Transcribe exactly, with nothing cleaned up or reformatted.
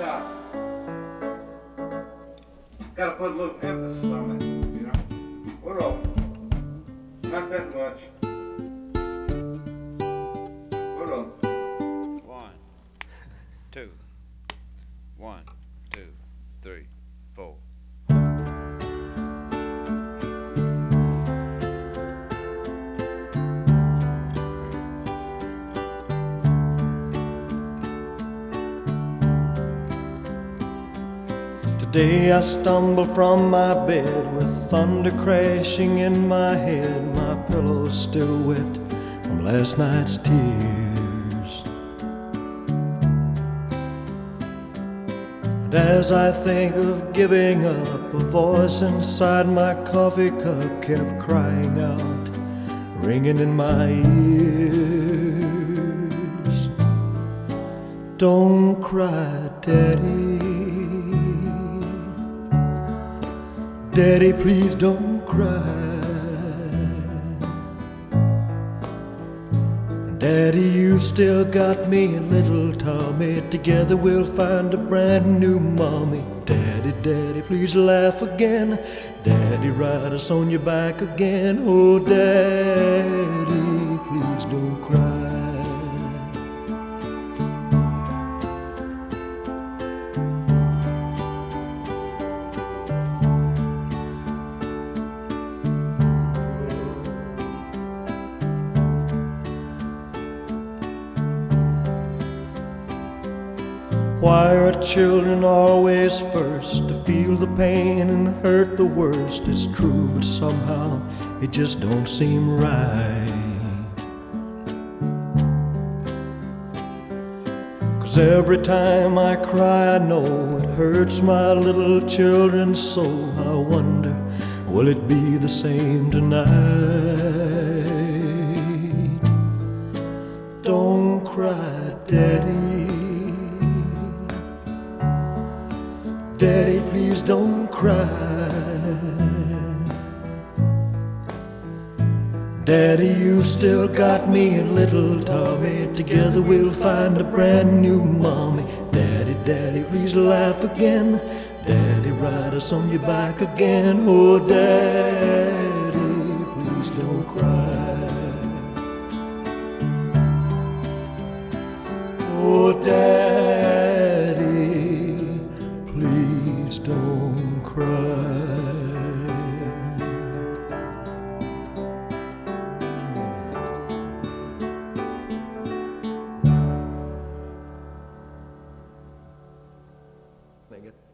stop. Gotta put a little emphasis on it, you know. We're open. Not that much. We're open. One, two, one, two, three, four. Today I stumble from my bed with thunder crashing in my head, my pillow's still wet from last night's tears. And as I think of giving up, a voice inside my coffee cup kept crying out, ringing in my ears. Don't cry, Daddy. Daddy, please don't cry. Daddy, you've still got me and little Tommy. Together we'll find a brand new mommy. Daddy, Daddy, please laugh again. Daddy, ride us on your back again. Oh, Daddy, please don't cry. Why are children always first to feel the pain and hurt the worst? It's true, but somehow it just don't seem right. 'Cause every time I cry I know it hurts my little children's soul. I wonder, will it be the same tonight? Don't cry, Daddy. Daddy, please don't cry. Daddy, you've still got me and little Tommy. Together we'll find a brand new mommy. Daddy, Daddy, please laugh again. Daddy, ride us on your back again. Oh, Daddy, please don't cry. Oh, Daddy, please don't cry. Sing it.